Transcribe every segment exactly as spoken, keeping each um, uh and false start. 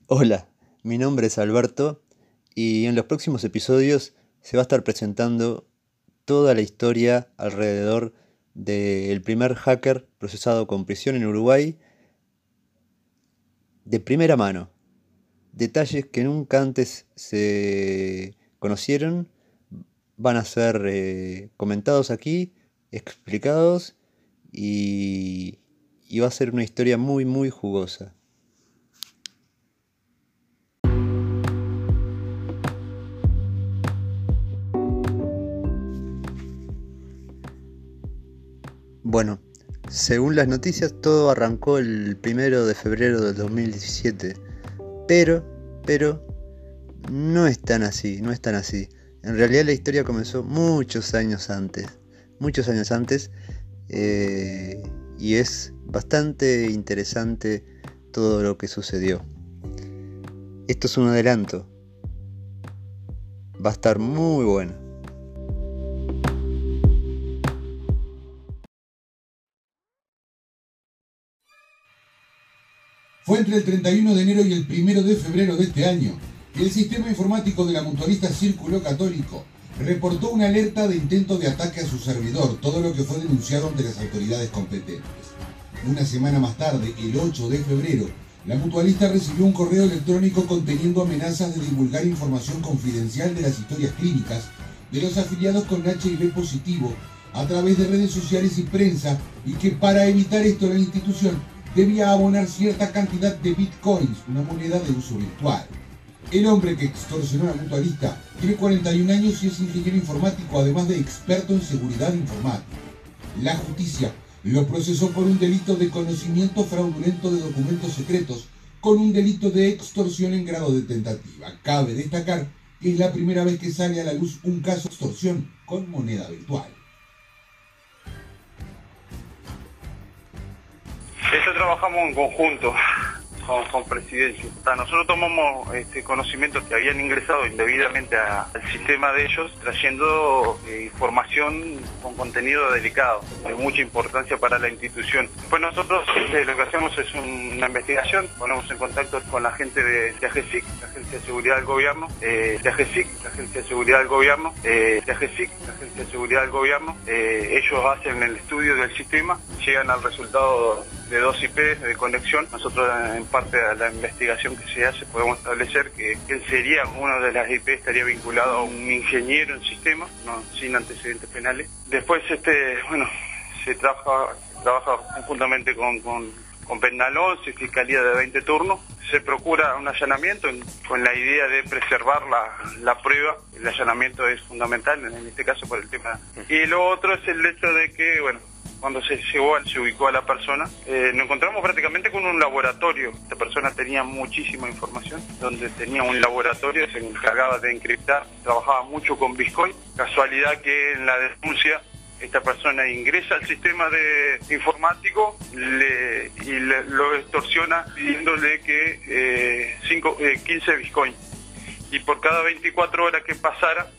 Hola, mi nombre es Alberto y en los próximos episodios se va a estar presentando toda la historia alrededor del primer hacker procesado con prisión en Uruguay de primera mano. Detalles que nunca antes se conocieron van a ser eh, comentados aquí, explicados y, y va a ser una historia muy muy jugosa. Bueno, según las noticias todo arrancó el primero de febrero del dos mil diecisiete, pero, pero, no es tan así, no es tan así. En realidad la historia comenzó muchos años antes, muchos años antes, eh, y es bastante interesante todo lo que sucedió. Esto es un adelanto, va a estar muy bueno. Fue entre el treinta y uno de enero y el primero de febrero de este año que el sistema informático de la mutualista Círculo Católico reportó una alerta de intento de ataque a su servidor, todo lo que fue denunciado ante las autoridades competentes. Una semana más tarde, el ocho de febrero, la mutualista recibió un correo electrónico conteniendo amenazas de divulgar información confidencial de las historias clínicas de los afiliados con H I V positivo a través de redes sociales y prensa, y que para evitar esto la institución debía abonar cierta cantidad de bitcoins, una moneda de uso virtual. El hombre que extorsionó a la mutualista tiene cuarenta y un años y es ingeniero informático, además de experto en seguridad informática. La justicia lo procesó por un delito de conocimiento fraudulento de documentos secretos con un delito de extorsión en grado de tentativa. Cabe destacar que es la primera vez que sale a la luz un caso de extorsión con moneda virtual. Eso trabajamos en conjunto con, con Presidencia. O sea, nosotros tomamos este conocimiento que habían ingresado indebidamente a, al sistema de ellos, trayendo eh, información con contenido delicado, de mucha importancia para la institución. Pues nosotros este, lo que hacemos es un, una investigación, ponemos en contacto con la gente de, de AGESIC, la Agencia de Seguridad del Gobierno, eh, de AGESIC, la Agencia de Seguridad del Gobierno, eh, de AGESIC, la Agencia de Seguridad del Gobierno. Eh, ellos hacen el estudio del sistema, llegan al resultado de dos I P de conexión. Nosotros en parte de la investigación que se hace podemos establecer que él sería, una de las I P estaría vinculado a un ingeniero en sistema, no, sin antecedentes penales. Después este bueno se trabaja, trabaja conjuntamente con, con, con Penal once y Fiscalía de veinte turnos. Se procura un allanamiento en, con la idea de preservar la, la prueba. El allanamiento es fundamental en este caso por el tema. Y lo otro es el hecho de que, bueno, cuando se llegó, se ubicó a la persona, eh, nos encontramos prácticamente con un laboratorio. Esta persona tenía muchísima información, donde tenía un laboratorio, se encargaba de encriptar, trabajaba mucho con Bitcoin. Casualidad que en la denuncia esta persona ingresa al sistema de informático le, y le, lo extorsiona pidiéndole que eh, cinco, eh, quince Bitcoin. Y por cada veinticuatro horas que pasara,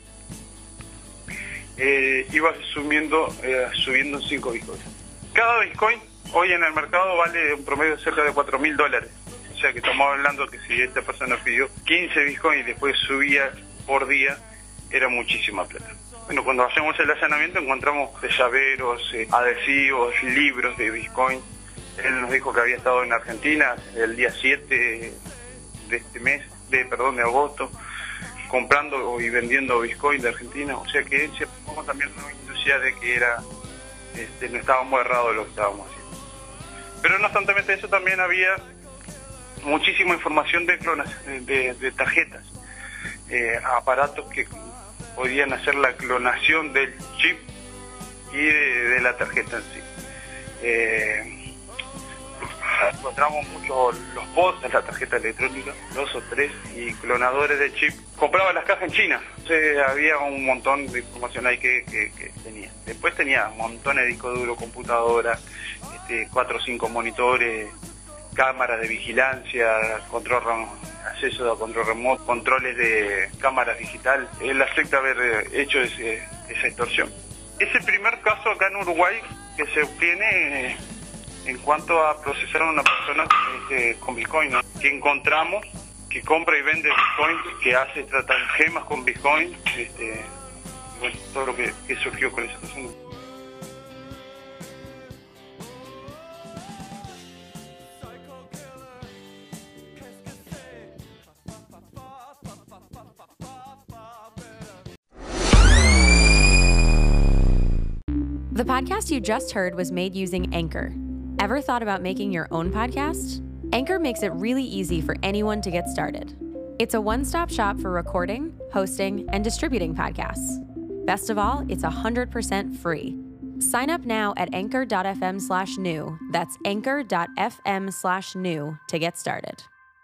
Eh, iba subiendo, eh, subiendo cinco bitcoins. Cada bitcoin hoy en el mercado vale un promedio de cerca de cuatro mil dólares. O sea que estamos hablando que si esta persona pidió quince bitcoins y después subía por día, era muchísima plata. Bueno, cuando hacemos el allanamiento encontramos llaveros, eh, adhesivos, libros de bitcoin. Él nos dijo que había estado en Argentina el día siete de este mes, de perdón, de agosto, comprando y vendiendo Bitcoin de Argentina, o sea que en cierto modo también nos inducía de que era, este, no estábamos errados lo que estábamos haciendo. Pero no obstante eso también había muchísima información de clonas, de, de tarjetas, eh, aparatos que podían hacer la clonación del chip y de, de la tarjeta en sí. Eh, encontramos muchos los bots en la tarjeta electrónica, dos o tres, y clonadores de chip. Compraba las cajas en China, entonces había un montón de información ahí que, que, que tenía. Después tenía montones de disco duro, computadoras, este, cuatro o cinco monitores, cámaras de vigilancia, control, acceso a control remoto, controles de cámaras digital. Él acepta haber hecho ese, esa extorsión. Es el primer caso acá en Uruguay que se obtiene en cuanto a procesar a una persona este, con Bitcoin, ¿no? Que encontramos que compra y vende Bitcoin, que hace estratagemas con Bitcoin, este, bueno, todo lo que, que surgió con esa persona. The podcast you just heard was made using Anchor. Ever thought about making your own podcast? Anchor makes it really easy for anyone to get started. It's a one-stop shop for recording, hosting, and distributing podcasts. Best of all, it's one hundred percent free. Sign up now at anchor.fm slash new. That's anchor.fm slash new to get started.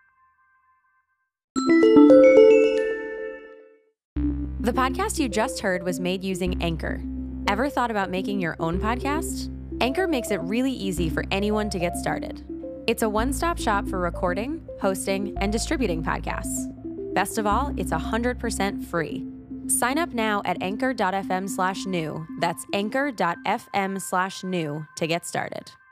The podcast you just heard was made using Anchor. Ever thought about making your own podcast? Anchor makes it really easy for anyone to get started. It's a one-stop shop for recording, hosting, and distributing podcasts. Best of all, it's one hundred percent free. Sign up now at anchor.fm slash new. That's anchor.fm slash new to get started.